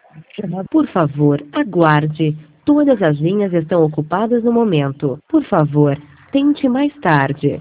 Por favor, aguarde. Todas as linhas estão ocupadas no momento. Por favor, tente mais tarde.